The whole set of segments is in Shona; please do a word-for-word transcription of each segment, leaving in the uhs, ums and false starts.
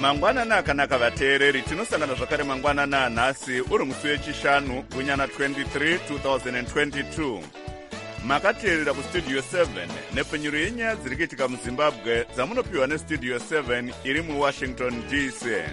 Mangwanana akanaka vateereri, tinosangana zvakare mangwanana nhasi uri musi wechishanu gunyana twenty-three twenty twenty-two. Makateerera kustudio seven nepfenyuro yenyaya dziri kuitika muZimbabwe dzamunopiwa nestudio seven iri muWashington D C.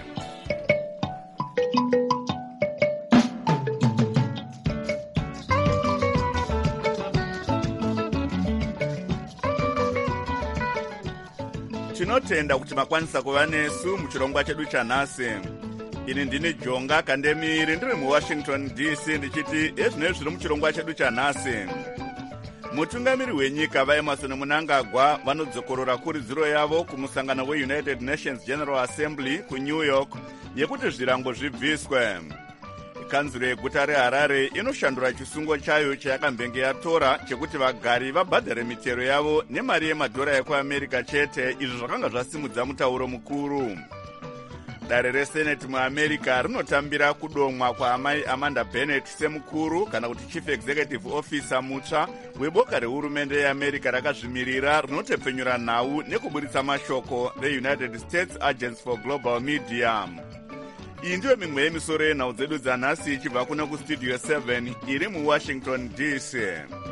Tinotenda kuti makwanisa kuva nesu muchirongwa chedu chanhasi. Ini ndini Jonga Kandemiri ndiri muWashington D C ndichiti ezvinezvi zviri muchirongwa chedu chanhasi. Mutungamiri wenyika vaEmmerson Mnangagwa vanodzokorora kuridziro yavo kumusangano weUnited Nations General Assembly kuNew York yekuti zvirango zvibviswe. Kanzuro yeguta reHarare inoshandura chisungo chayo chayakambenge yatora chekuti vagari vabhadhare mitero yavo nemari yemadhora ekuAmerica chete, izvo zvakanga zvasimudza mutauro mukuru. Dare reSenate muAmerica rinotambira kudomwa kwaamai Amanda Bennett semukuru kana kuti Chief Executive Officer mutsva weboka rehurumende yeAmerica rakazvimirira rinotepfenyura nhau nekuburitsa mashoko reUnited States Agency for Global Media. Iyi ndiyo mimwe yemisoro yenhau dzedu dzanhasi ichibva kuno kustudio seven iri muWashington D C.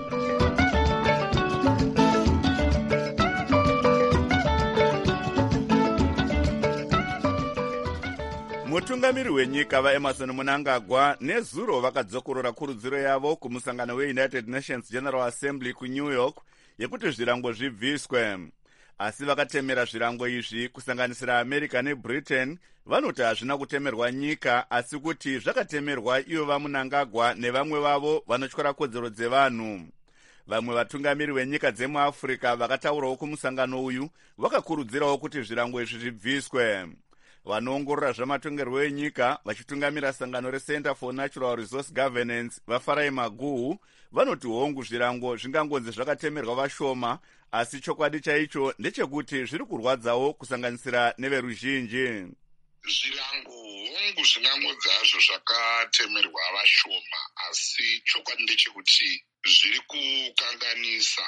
Mutungamiri wenyika vaEmmerson Mnangagwa nezuro vakadzokorora kurudziro yavo kumusangano weUnited Nations General Assembly kuNew York yekuti zvirango zvibviswe. Asi vakatemera zvirango izvi kusanganisira America neBritain vanoti hazvina kutemerwa nyika asi kuti zvakatemerwa ivo vaMnangagwa nevamwe vavo vanotyora kodzero dzevanhu. Vamwe vatungamiri venyika dzemuAfrica vakataurawo kumusangano uyu vakakurudzirawo kuti zvirango izvi zvibviswe. Vanoongorora zvamatongerwo enyika vachitungamira sangano reCenter for Natural Resource Governance vaFarai Maguhu vanoti hongu zvirango zvingangonzi zvakatemerwa vashoma, asi chokwadi chaicho ndechekuti zviri kurwadzawo kusanganisira neveruzhinji. Zvirango hongu zvingangonzi hazvo zvakatemerwa vashoma, asi chokwadi ndechekuti zviri kukanganisa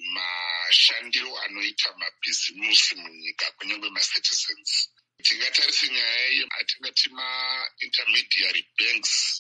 mashandiro anoita mabhizimusi munyika kunyange macitizens. Tingatarisa nyaya yatingati ma-intermediary banks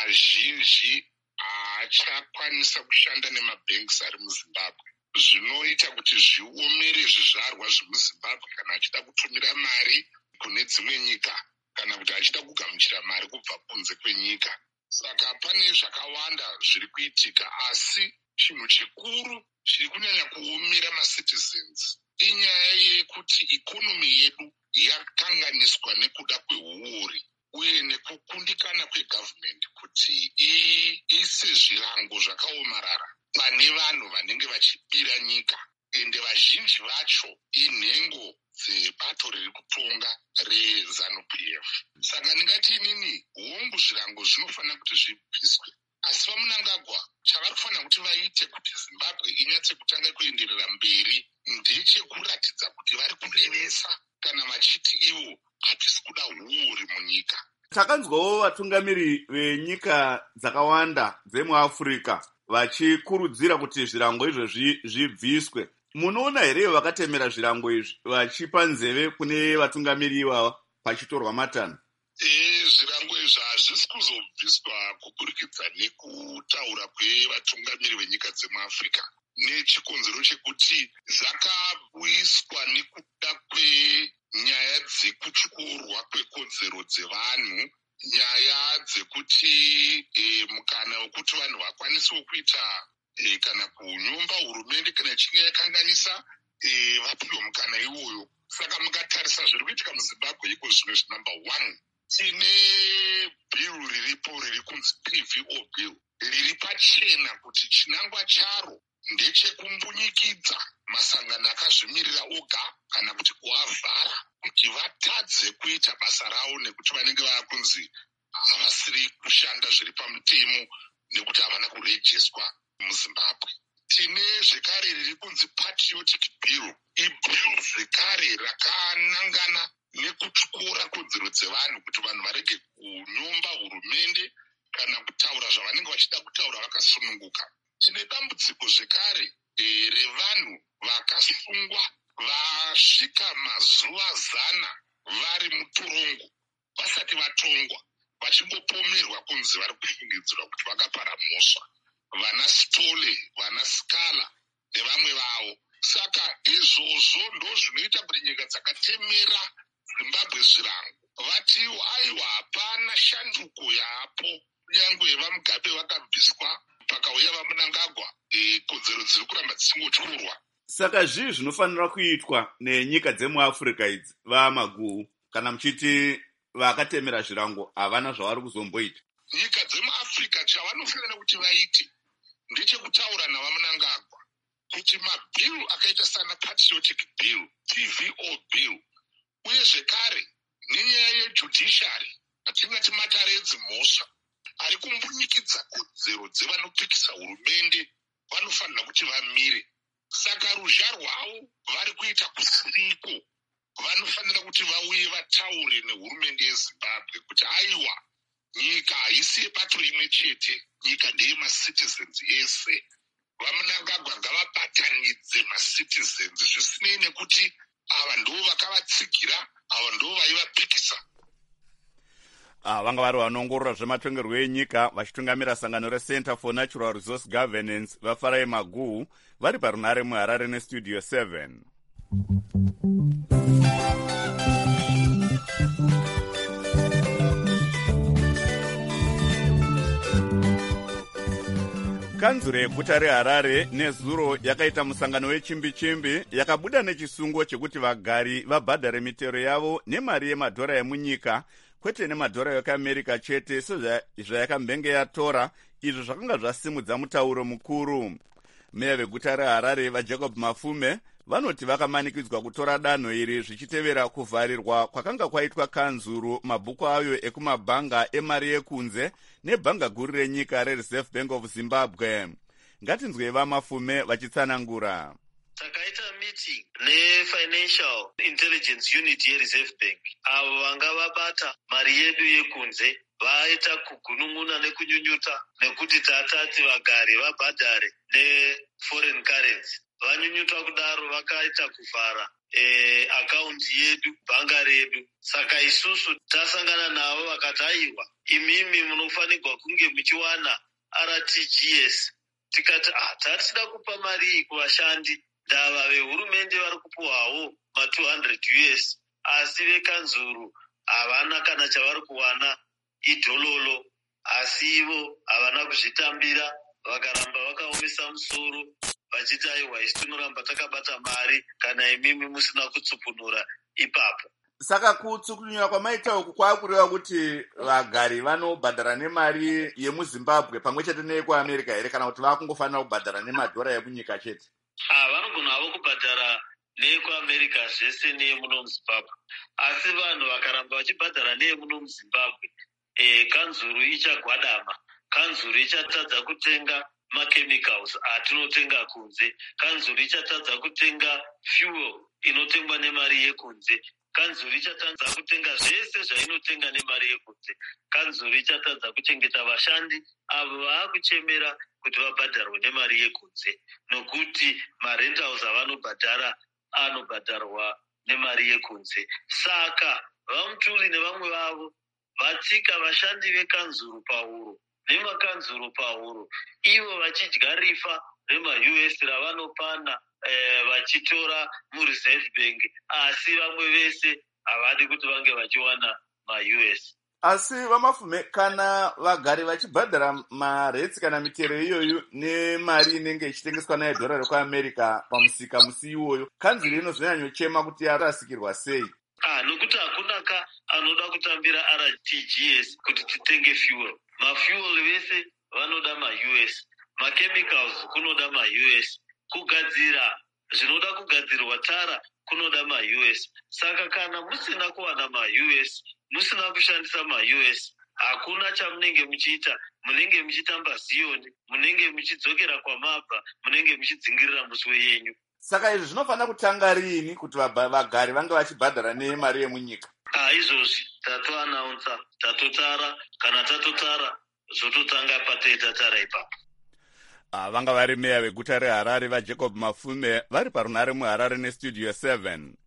mazhinji haachakwanisa kushanda nemabanks ari muZimbabwe, zvinoita kuti zviomere zvizvarwa zvemuZimbabwe kana achida kutumira mari kune dzimwe nyika kana kuti achida kugamuchira mari kubva kunze kwenyika. Saka pane zvakawanda zviri kuitika, asi chinhu chikuru chiri kunyanya kuomera macitizens inyaya yekuti ikonomi yedu yakanganiswa nekuda kwehuori uye nekukundikana kwegavhumende kuti iise zvirango zvakaomarara pane vanhu vanenge vachibira nyika, ende vazhinji vacho inhengo dzebato riri kutonga reZANU-P F. Saka ndingati inini hongu zvirango zvinofanira kuti zvibviswe, asi vaMnangagwa chavari kufanira kuti vaite kuti Zimbabwe inyatse kutanga kuenderera mberi ndechekuratidza kuti vari kurevesa kana vachiti ivo hatisi kuda huori munyika. Takanzwawo vatungamiri venyika dzakawanda dzemuAfrica vachikurudzira kuti zvirango izvozvi zvibviswe. Munoona here vakatemera zvirango izvi vachipa nzeve kune vatungamiri ivava pachitorwa matanho? E, zvirango izvi hazvisi kuzobviswa kuburikidza nekutaura kwevatungamiri venyika dzemuAfrica, nechikonzero chekuti zvakauyiswa nekuda kwenyaya dzekutyorwa kwekodzero dzevanhu, nyaya dzekuti e, mukana wekuti vanhu vakwanisewo kuita e, kana kunyomba hurumende kana ichinge yakanganisa e, vapiwa mukana iwoyo. Saka mukatarisa zviri kuitika muZimbabwe iko zvino zvinumber one, tine bhiru riripo riri kunzi P V O bill riri pachena kuti chinangwa charo ndechekumbunyikidzwa masangano akazvimirira oga kana kuti kuavhara kuti vatadze kuita basa ravo nekuti vanenge vakunzi havasiri kushanda zviri pamutemo nekuti havana kurejiswa muZimbabwe. Tine zvekare riri kunzi patriotic bill, ibhiru zvekare rakanangana nekutyora kodzero dzevanhu kuti vanhu varege kunyomba hurumende kana kutaura zvavanenge vachida kutaura vakasununguka. Tine dambudziko zvekare e, revanhu vakasungwa vasvika mazuva zana vari mutorongo vasati vatongwa vachingopomerwa kunzi vari kufungidzirwa kuti vakapara mhosva, vana Stole, vana Scala nevamwe vavo. Saka izvozvo ndo zvinoita kuti nyika dzakatemera Zimbabwe zvirango vatiwo aiwa hapana shanduko yapo, kunyange vaMugabe vakabviswa pakauya vaMnangagwa, e, kodzero dziri kuramba dzichingotorwa. Saka zvii zvinofanira kuitwa nenyika dzemuAfrica idzi vaMaguhu, kana muchiti vakatemera zvirango havana zvavari kuzomboita? Nyika dzemuAfrica chavanofanira kuti vaite ndechekutaura navaMnangagwa kuti mabhiru akaita sana patriotic bill, P V O bill, uye zvekare nenyaya yejudiciary atingati matare edzimhosva ari kumbunyikidza kodzero dzevanopikisa hurumende vanofanira kuti vamire. Saka ruzha rwavo vari kuita kusiriko, vanofanira kuti vauye vataure nehurumende yeZimbabwe kuti aiwa, nyika haisi yebato rimwe chete, nyika ndeye macitizens ese. VaMnangagwa ngavabatanidze macitizens zvisinei nekuti ava ndo vakavatsigira, ava ndo vaivapikisa. Ah, vanga vari vanoongorora zvematongerwo enyika vachitungamira sangano reCenter for Natural Resource Governance vaFarai Maguhu vari parunare muHarare nestudio seven. Kanzuro yeguta reHarare nezuro yakaita musangano wechimbi-chimbi yakabuda nechisungo chekuti vagari vabhadhare mitero yavo nemari yemadhora emunyika kwete nemadhora ekuAmerica chete sezvayakambenge yatora. Izvo zvakanga zvasimudza mutauro mukuru. Meya veguta reHarare vaJacob Mafume vanoti vakamanikidzwa kutora danho iri zvichitevera kuvharirwa kwakanga kwaitwa kanzuro mabhuku ayo ekumabhanga emari yekunze nebhanga guru renyika reReserve Bank of Zimbabwe. Ngatinzwei vaMafume vachitsanangura. Takaita meeting neFinancial Intelligence Unit yeReserve Bank, avo vanga vabata mari yedu yekunze vaita kugunun'una nekunyunyuta nekuti tatati vagari vabhadhare neforeign currency. Vanyunyuta kudaro vakaita kuvhara e, akaunti yedu, bhanga redu. Saka isusu tasangana navo vakati aiwa, imimi munofanirwa kunge muchiwana R T G S. Tikati ah, tatida kupa mari kuvashandi, ndava vehurumende vari kupuwawo ma two hundred U S, asi vekanzuru havana kana chavari kuwana idhololo, asi ivo havana kuzvitambira, vakaramba vakaomesa musoro vachiti aiwa isi tinoramba takabata mari kana imimi musina kutsupunura ipapo. Saka kutsukunyura kwamaita uku kwakureva kuti vagari vanobhadhara nemari yemuZimbabwe pamwe chete neyekuAmerica here, kana kuti vakungofanira kubhadhara nemadhora emunyika chete? Ah, vanogona havo kubhadhara neyekuAmerica zvese neyemuno muZimbabwe, asi vanhu vakaramba vachibhadhara neyemuno muZimbabwe, e, kanzuru ichagwadama. Kanzuru ichatadza kutenga machemicals atinotenga kunze. Kanzuru ichatadza kutenga fuel inotengwa nemari yekunze. Kanzuru ichatadza kutenga zvese zvainotenga nemari yekunze. Kanzuru ichatadza kuchengeta vashandi avo vaakuchemera kuti vabhadharwe nemari yekunze, nokuti marentals avanobhadhara anobhadharwa nemari yekunze. Saka vaMutuli nevamwe vavo vatsika vashandi vekanzuru pahuro nemakanzuru pahuro, ivo vachidya rifa rema-U S ravanopana eh, vachitora muReserve Bank, asi vamwe vese havadi kuti vange vachiwana ma-U S. Asi vaMafume, kana vagari vachibhadhara maretsi kana mitero iyoyo nemari inenge ichitengeswa nayo dhora rekuAmerica pamusika musi iwoyo, kanzuro inozonyanyochema kuti yarasikirwa sei? Ah, nokuti hakuna ka anoda kutambira R T G S kuti titenge fuel. Mafuel vese vanoda ma-U S, machemicals kunoda ma-U S, kugadzira zvinoda kugadzirwa tara kunoda ma-U S. Saka kana musina kuwana ma-U S, musina kushandisa ma-U S, hakuna chamunenge muchiita, munenge muchitamba ziyoni, munenge muchidzokera kwamabva, munenge muchidzingirira muswe yenyu. Saka izvi zvinofanira kutanga rini kuti vagari vange vachibhadhara nemari yemunyika? Ah, izvozvi tatoanaunsa, tatotara, kana tatotara zvototanga patoita tara ipapo. Ah, vanga vari meya veguta reHarare vaJacob Mafume vari parunare muHarare nestudio seven.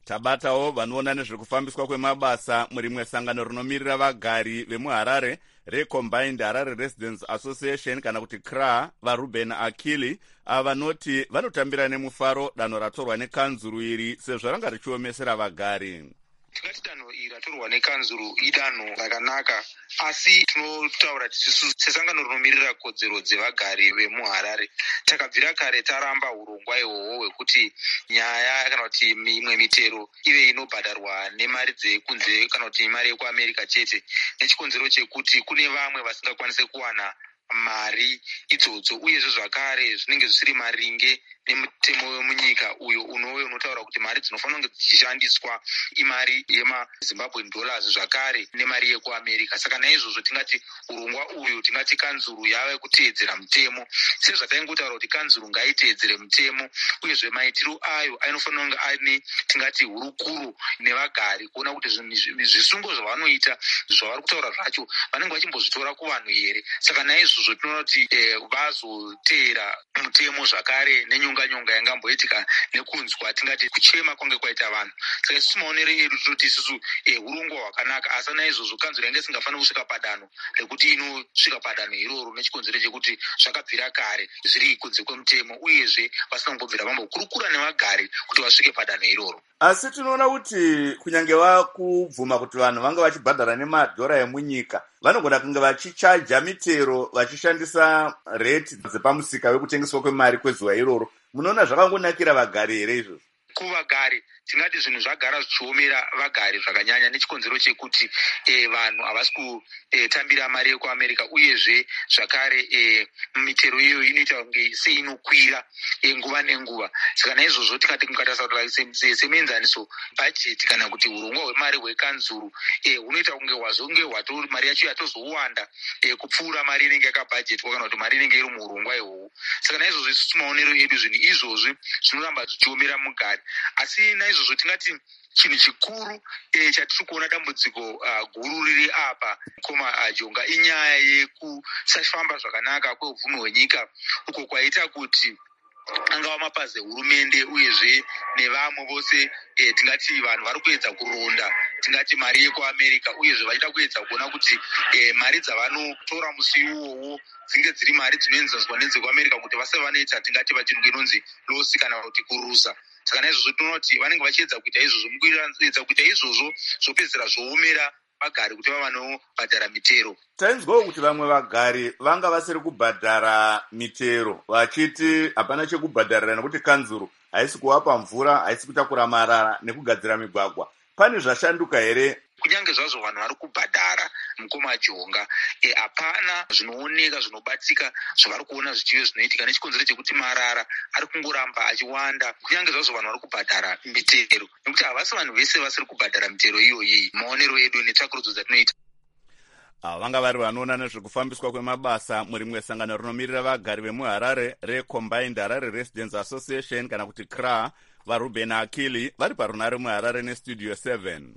Tabatawo vanoona nezvekufambiswa kwemabasa murimwe sangano rinomirira vagari vemuharare recombined Harare Residents Association kana kuti C R A vaRuben Akili ava vanoti vanotambira nemufaro danho ratorwa nekanzuru iri sezvo ranga richiomesera vagari. Tikati danho iri ratorwa nekanzuru idanho rakanaka, asi tinotaura tisu sesangano rinomirira kodzero dzevagari vemuharare takabvira kare taramba urongwa ihwohwo hwekuti nyaya kana kuti imwe mitero ive inobhadharwa nemari dzekunze kana kuti mari yekuAmerica chete, nechikonzero chekuti kune vamwe vasingakwanise kuwana mari idzodzo, uyezve zvakare zvinenge zvisiri maringe nemutemo wemunyika uyo unove unotaura kuti mari dzinofanira kunge dzichishandiswa imari yemaZimbabwean dollars zvakare nemari yekuAmerica. Saka naizvozvo tingati urongwa uyu tingati kanzuru yave kuteedzera mutemo, sezvataingotaura kuti kanzuru ngaiteedzere mutemo, uyezve maitiro ayo anofanira kunge ane tingati hurukuro nevagari kuona kuti zvisungo zvavanoita zvavari kutaura zvacho vanenge vachimbozvitora kuvanhu here. Saka naizvozvo tinoona kuti eh, vazoteera mutemo zvakare nenyonga nyonga yangamboitika nekunzwa tingati kuchema kwange kwaita vanhu. Saka isusu maonero edu tinoti isusu eh, urongwa hwakanaka, asi naizvozvo kanzuro yange isingafaniri kusvika padanho rekuti inosvika padanho iroro nechikonzero chekuti zvakabvira kare zviri kunze kwemutemo, uyezve vasina kumbobvira vambokurukura nevagari kuti vasvike padanho iroro. Asi tinoona kuti kunyange vakubvuma kuti vanhu vanga vachibhadhara nemadhora emunyika, vanogona kunge vachichaja mitero vachishandisa rate dzepamusika wekutengeswa kwemari kwezuva iroro. Munoona zvakangonakira vagari here izvozvo? Kuvagari tingati zvinhu zvagara zvichiomera vagari zvakanyanya nechikonzero chekuti eh, vanhu havasi kutambira eh, mari yekuAmerica, uyezve zvakare eh, mitero iyo inoita kunge seinokwira eh, nguva nenguva. Saka naizvozvo tingati mukatasaura semenzaniso bhajeti kana kuti urongwa hwemari hwekanzuru eh, unoita kunge hwazonge hwatori mari yacho yatozowanda eh, kupfuura mari inenge yakabhajetwa kana kuti mari inenge iri muurongwa ihwohwo. Saka naizvozvo isusu maonero edu zvinhu izvozvi zvinoramba zvichiomera mugari, asi naizvozvo tingati chinhu chikuru eh, chatiri kuona dambudziko uh, guru riri apa koma ajonga inyaya yekusafamba zvakanaka kweupfumi hwenyika, uko kwaita kuti angava mapazi ehurumende uyezve nevamwe vose eh, tingati vanhu vari kuedza kuronda tingati mari yekuAmerica, uyezve vachiita kuedza kuona kuti eh, mari dzavanotora musi iwowo dzinge dziri mari dzinoenzanzwa nedzekuAmerica kuti vase vanoita tingati pachirungu inonzi losi kana kuti kurusa. Saka naizvozvo tinoona kuti vanenge vachiedza kuita izvozvo, mukuedza kuita izvozvo zvopedzera zvoomera vagari kuti vavanobhadhara mitero. Tainzwawo kuti vamwe vagari vanga vasiri kubhadhara mitero vachiti hapana chekubhadharira nekuti kanzuru haisi kuvapa mvura, haisi kutakura marara nekugadzira migwagwa. Pane zvashanduka here? Kunyange zvazvo vanhu vari kubhadhara mukoma jonga hapana e, zvinooneka zvinobatsika zvavari kuona zvichive zvinoitika nechikonzero chekuti marara ari kungoramba achiwanda. Kunyange zvazvo vanhu vari kubhadhara mitero, nekuti havasi vanhu vese vasiri kubhadhara mitero iyoyi. Maonero edu netsvakurudzo dzatinoita ava vanga vari vanoona nezvekufambiswa kwemabasa murimwe sangano rinomirira vagari vemuharare recombined Harare Residents Association kana kuti C R A vaRuben Akili vari parunare muharare nestudio seven.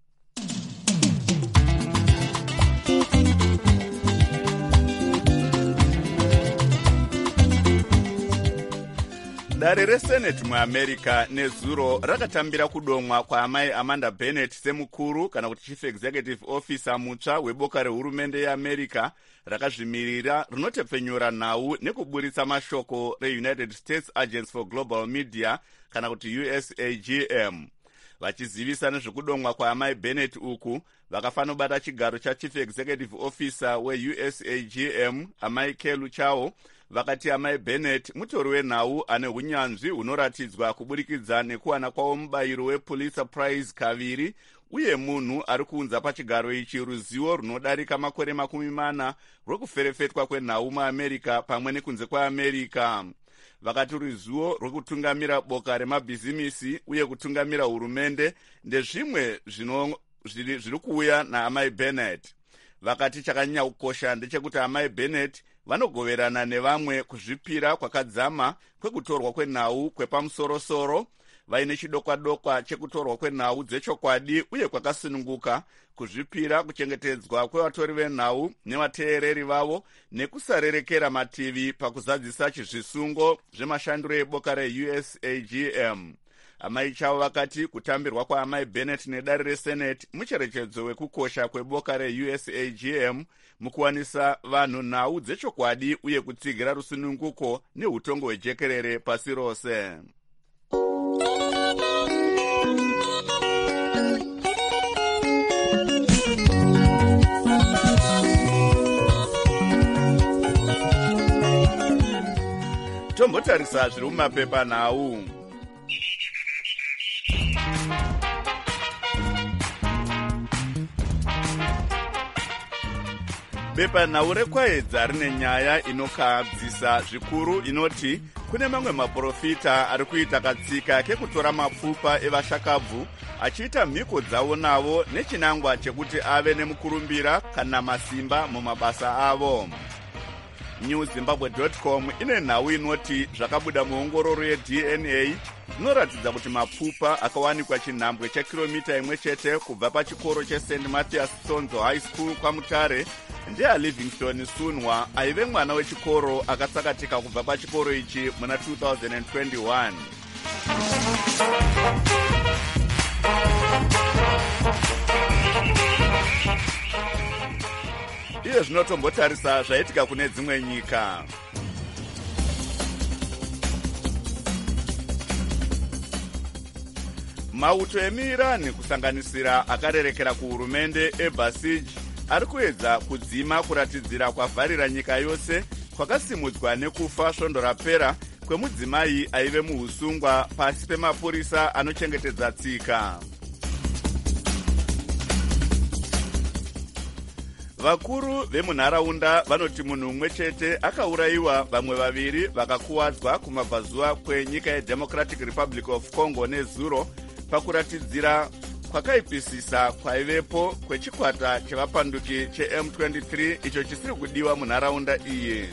Dare reSenate muAmerica nezuro rakatambira kudomwa kwaamai Amanda Bennett semukuru kana kuti Chief Executive Officer mutsva weboka rehurumende yeAmerica rakazvimirira rinotepfenyura nhau nekuburitsa mashoko reUnited States Agency for Global Media kana kuti U S A G M. Vachizivisa nezvekudomwa kwaamai Bennett uku vakafanobata chigaro chaChief Executive Officer weU S A G M amai Kelu Chao vakati amai Bennett mutori wenhau ane hunyanzvi hunoratidzwa kuburikidza nekuwana kwawo mubayiro wePulitzer Prize kaviri uye munhu ari kuunza pachigaro ichi ruzivo runodarika makore makumi mana rwekuferefetwa kwenhau muAmerica pamwe nekunze kwaAmerica. Vakati ruzivo rwekutungamira boka remabhizimisi uye kutungamira hurumende ndezvimwe zviri kuuya naamai Bennett. Vakati chakanyanya kukosha ndechekuti amai Bennett vanogoverana nevamwe kuzvipira kwakadzama kwekutorwa kwenhau kwepamusorosoro, vaine chidokwa-dokwa chekutorwa kwenhau dzechokwadi uye kwakasununguka, kuzvipira kuchengetedzwa kwevatori venhau nevateereri vavo nekusarerekera mativi pakuzadzisa chizvisungo zvemashandiro eboka reU S A G M. amai chavo vakati kutambirwa kwaamai Bennett nedare resenate mucherechedzo wekukosha kweboka re-U S A G M mukuwanisa vanhu nhau dzechokwadi uye kutsigira rusununguko neutongo hwejekerere pasi rose. Tombotarisa zviri mumapepa nhau. Bepa nhau rekwaedza rine nyaya inokahadzisa zvikuru inoti kune mamwe maprofita ari kuita katsika kekutora mapfupa evashakabvu achiita mhiko dzavo navo nechinangwa chekuti ave nemukurumbira kana masimba mumabasa avo. new zimbabwe dot com ine nhau inoti zvakabuda muongororo ye-D N A zvinoratidza kuti mapfupa akawanikwa chinhambwe chekiromita imwe chete kubva pachikoro cheSaint Mathias Sonzo High School kwaMutare ndeaLivingstone Sunwa aive mwana wechikoro akasakatika kubva pachikoro ichi muna two thousand twenty-one. Iye zvinotombotarisa zvaitika kune dzimwe nyika. Mauto emiirani kusanganisira akarerekera kuhurumende eBasij ari kuedza kudzima kuratidzira kwavharira nyika yose kwakasimudzwa nekufa svondo rapera kwemudzimai aive muusungwa pasi pemapurisa anochengetedza tsika. Vakuru vemunharaunda vanoti munhu umwe chete akaurayiwa, vamwe vaviri vakakuwadzwa kumabvazuva kwenyika yeDemocratic Republic of Congo nezuro pakuratidzira kwakaipisisa kwaivepo kwechikwata chevapanduki che-M twenty-three icho chisiri kudiwa munharaunda iyi.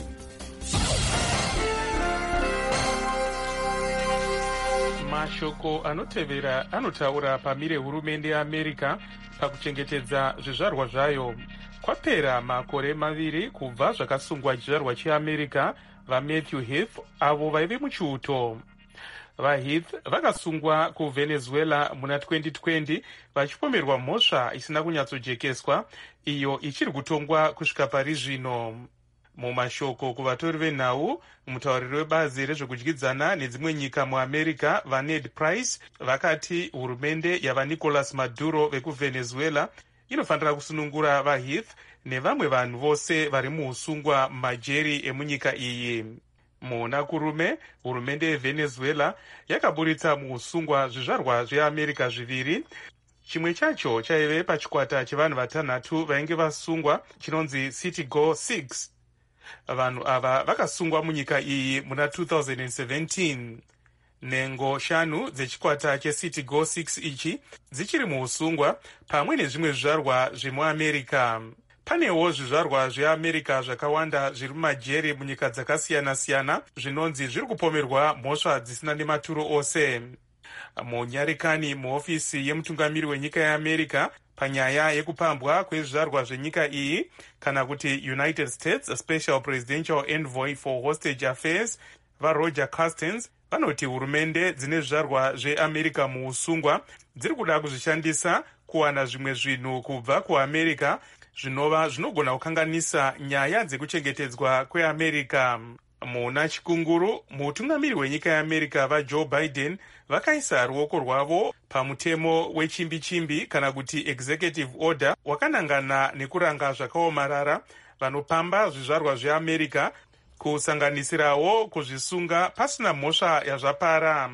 Mashoko anotevera anotaura pamire hurumende yeAmerica pakuchengetedza zvizvarwa zvayo. Kwapera makore maviri kubva zvakasungwa chizvarwa cheAmerica vaMatthew Heath avo vaive muchiuto. VaHeath vakasungwa kuVenezuela muna twenty twenty vachipomerwa mhosva isina kunyatsojekeswa iyo ichiri kutongwa kusvika pari zvino. Mumashoko kuvatori venhau, mutauriri webazi rezvekudyidzana nedzimwe nyika muAmerica vaNed Price vakati hurumende yavaNicolas Maduro vekuVenezuela inofanira kusunungura vaHeath nevamwe vanhu vose vari muusungwa mumajeri emunyika iyi. Muna kurume, hurumende yeVenezuela yakaburitsa muusungwa zvizvarwa zveAmerica zviviri. Chimwe chacho chaive pachikwata chevanhu vatanhatu vainge vasungwa chinonzi Citigo six. Vanhu ava vakasungwa munyika iyi muna two thousand seventeen. Nhengo shanu dzechikwata cheCitigo six ichi dzichiri muusungwa pamwe nezvimwe zvizvarwa zvemuAmerica. Panewo zvizvarwa zveAmerica zvakawanda zviri mumajeri munyika dzakasiyana-siyana zvinonzi zviri kupomerwa mhosva dzisina nematuro ose. Munyarekani muofisi yemutungamiri wenyika yeAmerica panyaya yekupambwa kwezvizvarwa zvenyika iyi kana kuti United States Special Presidential Envoy for Hostage Affairs vaRoger Carstens vanoti hurumende dzine zvizvarwa zveAmerica muusungwa dziri kuda kuzvishandisa kuwana zvimwe zvinhu kubva kuAmerica zvinova zvinogona kukanganisa nyaya dzekuchengetedzwa kweAmerica. Muna chikunguru, mutungamiri wenyika yeAmerica vaJoe Biden vakaisa ruoko rwavo pamutemo wechimbi-chimbi kana kuti executive order wakanangana nekuranga zvakaomarara vanopamba zvizvarwa zveAmerica, kusanganisirawo kuzvisunga pasina mhosva yazvapara.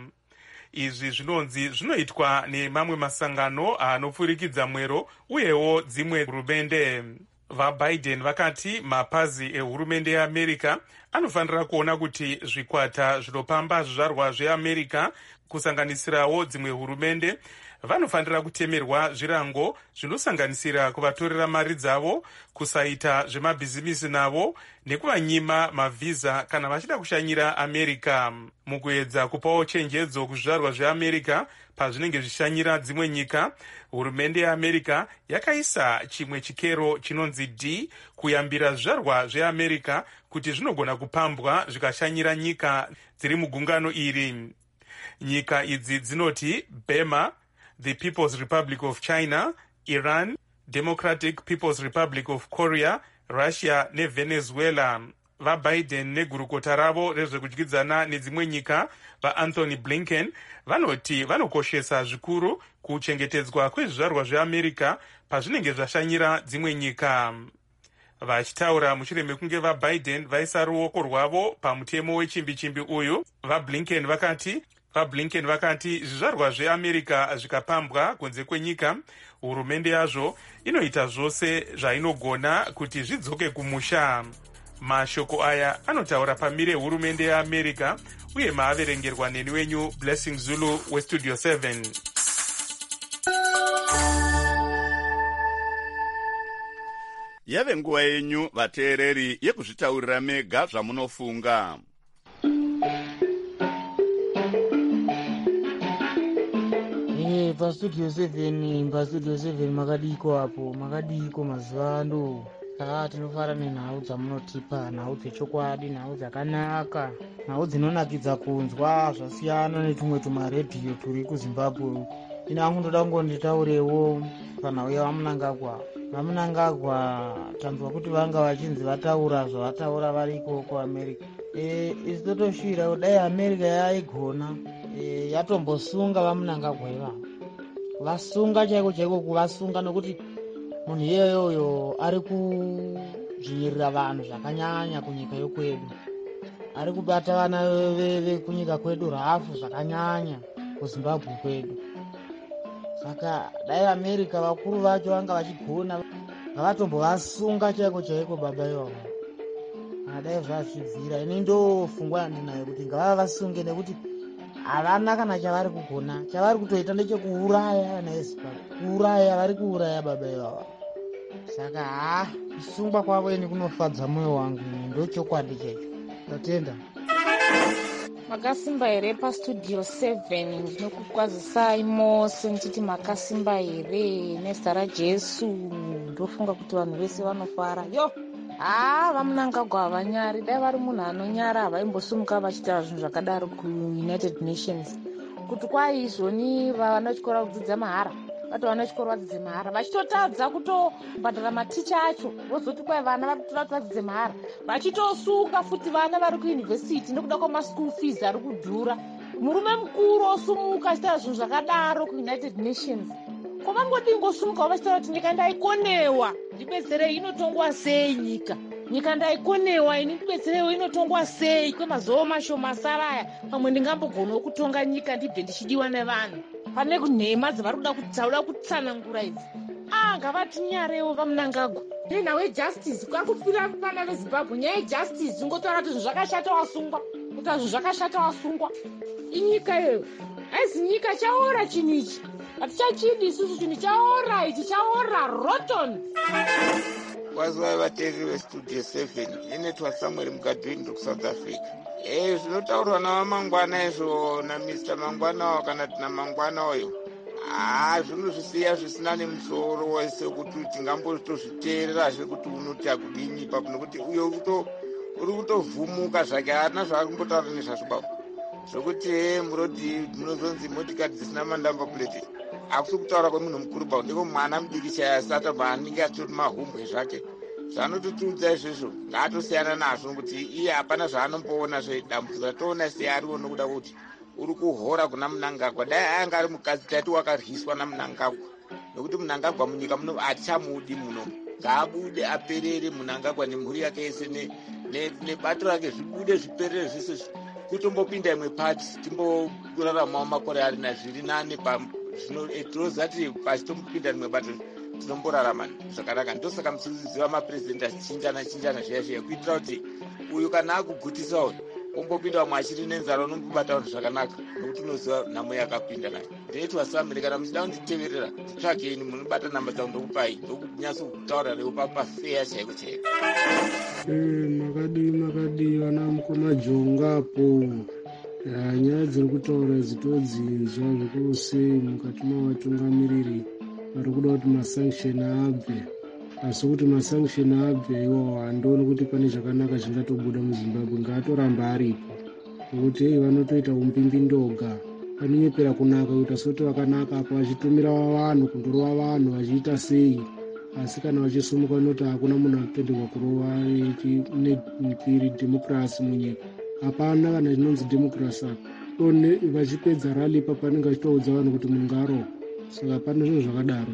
Izvi zvinonzi zvinoitwa nemamwe masangano anopfurikidza mwero uyewo dzimwe hurumende. VaBiden vakati mapazi ehurumende yeAmerica anofanira kuona kuti zvikwata zvinopamba zvizvarwa zveAmerica kusanganisirawo dzimwe hurumende vanofanira kutemerwa zvirango zvinosanganisira kuvatorera mari dzavo, kusaita zvemabhizimisi navo nekuvanyima mavhiza kana vachida kushanyira America. Mukuedza kupawo chenjedzo kuzvizvarwa zveAmerica pazvinenge zvishanyira dzimwe nyika, hurumende yeAmerica yakaisa chimwe chikero chinonzi D kuyambira zvizvarwa zveAmerica kuti zvinogona kupambwa zvikashanyira nyika dziri mugungano iri. Nyika idzi dzinoti Burma, the People's Republic of China, Iran, Democratic People's Republic of Korea, Russia neVenezuela. VaBiden negurukota ravo rezvekudyidzana nedzimwe nyika vaAnthony Blinken vanoti vanokoshesa zvikuru kuchengetedzwa kwezvizvarwa zveAmerica pazvinenge zvashanyira dzimwe nyika. Vachitaura mushure mekunge vaBiden vaisa ruoko rwavo pamutemo wechimbi-chimbi uyu, vaBlinken vakati vaBlinken vakati zvizvarwa zveAmerica zvikapambwa kunze kwenyika, hurumende yazvo inoita zvose zvainogona kuti zvidzoke kumusha. Mashoko aya anotaura pamire hurumende yeAmerica uye maaverengerwa neni wenyu Blessing Zulu weStudio seven. Yave nguva yenyu vateereri yekuzvitaurira mega zvamunofunga. Eh, paStudio seven, paStudio seven makadiko hapo, makadiko mazuva ano. Ah, tinofara nenhau dzamunotipa, nhau dzechokwadi, nhau dzakanaka, nhau dzinonakidza kunzwa, zvasiyana netumwe tumaredhiyo turi kuZimbabwe. Ina hangu ndoda kungonditaurewo panhau yaVamunangagwa. Vamunangagwa tanzwa kuti vanga vachinzi vataura zvavataura variko kuAmerica. Eh, isi totoshira dai America yaigona, eh, yatombosunga Vamunangagwa ivavo. Vasunga chaiko chaiko kuvasunga nokuti munhu iyeyoyo ari kuzvinyirira vanhu zvakanyanya kunyika yokwedu, ari kubata vana vekunyika kwedu rafu zvakanyanya kuZimbabwe kwedu. Saka dai America vakuru vacho vanga vachigona vavatombovasunga chaiko chaiko baba ivavo. Dai zvazvibvira ini ndofungwa yandinayo kuti ngavava vasunge nekuti havana kana chavari kugona. Chavari kutoita ndechekuuraya vana veZimbabwe, kuuraya, vari kuuraya baba ivavo. Saka haa, kusungwa kwavo ini kunofadza mwoyo wangu, ndochokwadi chacho. Ndatenda. Makasimba here paStudio seven, ndinokukwazisai mose ndichiti makasimba here nezita raJesu. Ndofunga kuti vanhu vese vanofara. Yo, haa, Vamunangagwa havanyari. Dai vari munhu anonyara havaimbosumuka vachitaura zvinhu zvakadaro kuUnited Nations. Kuti kwai izvoni vana vechikora kudzidza mahara, vato vana vechikora vadzidze mahara, vachitotadza kutobhadhara maticha acho, vozoti kwai vana vari vadzidze mahara, vachitosunga futi vana vari kuyunivhesiti nekuda kwama-school fees ari kudhura. Murume mukuru osumuka achitaura zvinhu zvakadaro kuUnited Nations. Ko vangodi ngosumukawo vachitaura kuti nyika ndaikonewa, ndibetserei, inotongwa sei nyika? Nyika ndaikonewa, ini ndibetsereiwo, inotongwa sei? Kwemazuva mashoma asaraya, pamwe ndingambogonawo kutonga nyika ndibve ndichidiwa nevanhu. Pane kunhema dzavari kuda kutaura kutsanangura idzi. Ah, ngavatinyarewo Vamunangagwa. Nenhau yejustice, kwakufira vana veZimbabwe, nyaya yejustice, ungotaura kuti zvinhu zvakashata wasungwa, kuti zvinhu zvakashata wasungwa. Inyika iyoyo. Aizi nyika chaora chinhu ichi. Hatichachidi isusu chinhu chaora ichi, chaora rotten. Wazwai vateereri veStudio seven, inetwa Samuel Mugadweni ndokuSouth Africa. Eh, zvinotaurwa naVamangwana izvo naMister Mangwana kana tina Mangwana oyo. Ah, zvinozvisiya zvisina nemusoro wese kuti tingambotozviteerera zvekuti unoti akudini ipapo nokuti uyo uri kutovhumuka zvake haana zvaakumbotaura nezvazvo zvokuti he murodhi munozonzi motikari dzisina mandamba plate. Akusi kutaura kwemunhu mukuru bau, ndiko mwana mudiki chayasata paanenge achitori mahumbwe zvake. Zvaanototiudza izvozvo ngaatosiyana nazvo nokuti iye hapana zvaanomboona zvedambudziko ratoona sei ariwo nokuda kuti uri kuhora kuna Munangagwa. Dai anga ari mukadzi taiti wakaryiswa naMunangagwa, nokuti Munangagwa munyika muno hatichamudi muno. Ngaabude aperere Munangagwa nemhuri yake yese nebato rake zvibude zviperere zvese, kutombopinda imwe pati timboraramawo makore ari nazviri nane tinozati pasi tombopinda rimwe bato tinomborarama zvakanaka. Ndosaka mudzidzisi wamapurezidenti achichinjana chinjana zviya zviya kuitira kuti uyu kana akugutisawo ombopinda vamwe achiri nenzara unombobata vanhu zvakanaka nokuti unoziva nhamo yakapinda nayo. Ndeitwa Samuel, kana muchida kunditeverera nditsvageni, munobata nhamba dzangu ndokupai ndokunyatso kutaura newo pafeya chaiko chaiko. Makadii makadii vana mukoma jongapo. Nyaya dziri kutaura dzitodzinzwa zvikuru sei mukati mavatungamiriri vari kuda kuti masanction abve. Asi kuti masanction abve iwawo handioni kuti pane zvakanaka zvingatobuda muZimbabwe. Ngaatoramba aripo nokuti hei vanotoita umbimbi ndoga. vanonyepera kunaka kuita soti vakanaka apa vachitumira vanhu kundorova vanhu vachiita sei, asi kana vachisumuka noti hakuna munhu anotenderwa kurova nepiri dhemokirasi munyika. Hapana kana chinonzi dhemokirasi apa one vachipedza rali ipa panenge vachitoudza vanhu kuti munhu ngarohwa. Saka pane zvinhu zvakadaro.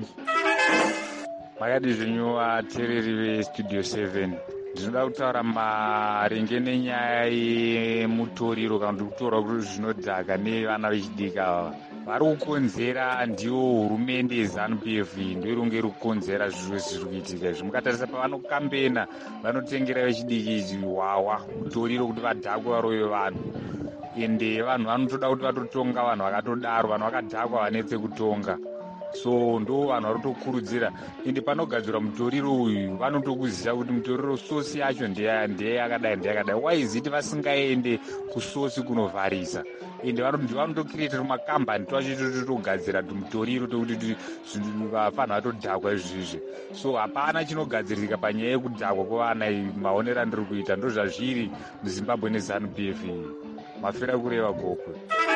Makadi zvenyu vateereri vestudio seven, ndinoda kutaura maringe nenyaya yemutoriro kana kuti kutorwa kuti zvinodhaka nevana vechidiki ava vari kukonzera. Ndiwo hurumende yeZANU P F ndio irunge iri kukonzera zviro zviri kuitika izvi. Mukatarisa pavanokambena vanotengera vechidiki hwawa mutoriro kuti vadhakwe varove vanhu, ende vanhu vanotoda kuti vatotonga vanhu vakatodaro, vanhu vakadhakwa vanetse kutonga. So ndo vanhu vari kutokurudzira, ende panogadzirwa mutoriro uyu vanotokuziva kuti mutoriro sosi yacho ndeyakadai ndeyakadai. Why is it vasingaende kusosi kunovharisa? Ende vanotokireta tumakambani twacho totogadzira tumutoriro tokuti vanhu vatodhakwa izvizvi. So hapana chinogadzirika panyaya yekudhakwa kwevana. Maonero andiri kuita ndo zvazviri muZimbabwe neZANU P F. Mafira kureva gokwe.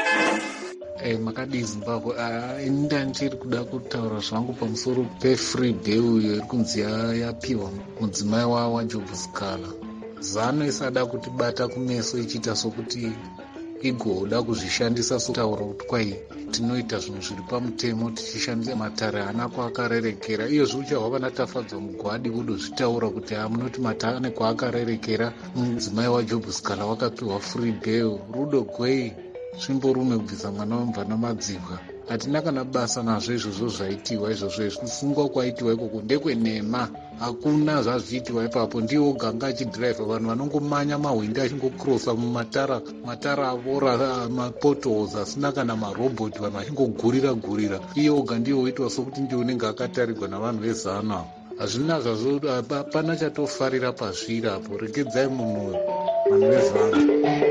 Eh, makadi Zimbabwe ini ndandiri kuda kutaura zvangu pamusoro pefree bill iyo iri kunzi yapiwa mudzimai waJob Sikala. ZANU isada kutibata kumeso ichiita sokuti igoda kuzvishandisa sotaura kuti kwai tinoita zvinhu zviri pamutemo tichishandisa matare ana kwaakarerekera. Iyozvi uchahwa vana tafadzwa mugwadi kudozvitaura kuti hamunoti matare ane kwaakarerekera mudzimai waJob Sikala wakapiwa free bill. Rudo gwei zvimborume kubvisa mwana wamubva namadzibwa. Hatina kana basa nazvo izvozvo zvaitiwa izvozvo. Kufungwa kwaitiwa ikoko ndekwenema, hakuna zvazviitiwa ipapo. Ndiwo ganga achidhiraivha vanhu vanongomanya mahwindi achingokrosa mumatara matara avora mapotholes asina kana marobhoti, vanhu vachingogurira gurira. Iye oga ndiwo oitwa sokuti ndiwo unenge akatarigwa navanhu vezana. Hazvina zvazvo, hapana chatofarira pazviri apo. Regedzai munhu vanhu vezana.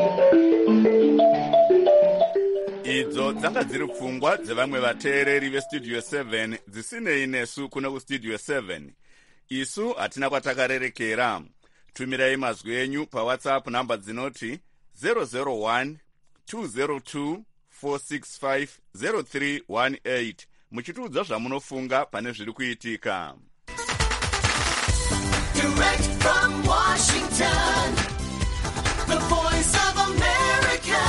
Idzo dzanga dziri pfungwa dzevamwe vateereri vestudio seven dzisinei nesu kuno kustudio seven. Isu hatina kwatakarerekera. Tumirai mazwi enyu paWhatsApp namba dzinoti zero zero one two zero two four six five zero three one eight muchitiudza zvamunofunga pane zviri kuitika. Direct from Washington, the voice of America.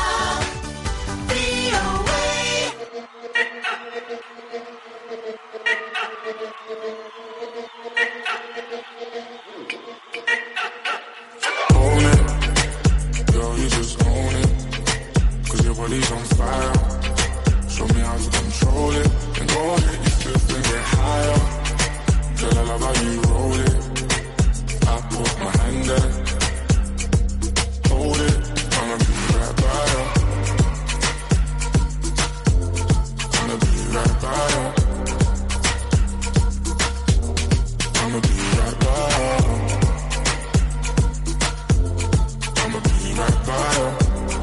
Own it, girl, you just own it, cause your body's on fire. Show me how to control it, and go ahead, you flip and get higher. Girl, I love how you roll it, I put my hand there, hold it, I'ma be right by you, I'ma be right by you, I'ma be right by you, I'ma be right by you.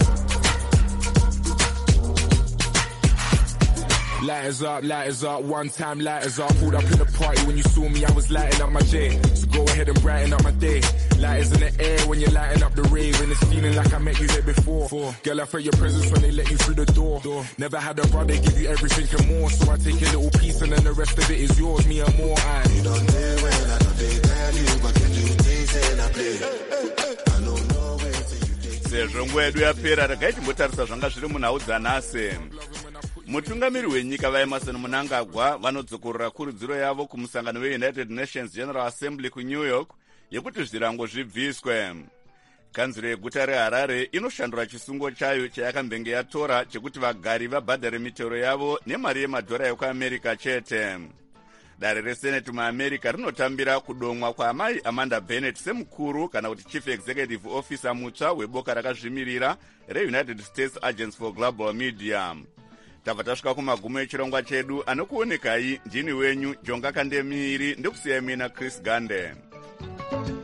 Lighters up, lighters up, one time lighters up. Pulled up in the party when you saw me, I was lighting up my J. So go ahead and brighten up my day. Lighters in the air when you're lighting up the rave, and it's feeling like I met you here before. Four. Girl, I felt your presence when they let you through the door. door. Never had a brother give you everything and more, so I take a little piece and then the rest of it is yours, me and more. I you don't dare when I know they tell you, but can do things and I play. I don't know where you sezvo nguva yedu yapera, regai timbotarisa zvanga zviri munhau dzanhasi. Mutungamiri wenyika vaEmmerson Mnangagwa vanodzokorora kurudziro yavo kumusangano weUnited Nations General Assembly kuNew York yekuti zvirango zvibviswe. Kanzuro yeguta reHarare inoshandura chisungo chayo chayakambenge yatora chekuti vagari vabhadhare mitero yavo nemari yemadhora ekuAmerica chete. Dare reSenate muAmerica rinotambira kudomwa kwaamai Amanda Bennett semukuru kana kuti Chief Executive Officer mutsva weboka rakazvimirira reUnited States Agency for Global Media. Tabva tasvika kumagumo echirongwa chedu, anokuonekai ndini wenyu Jonga Kandemiri, ndokusiyai mina Chris Gande.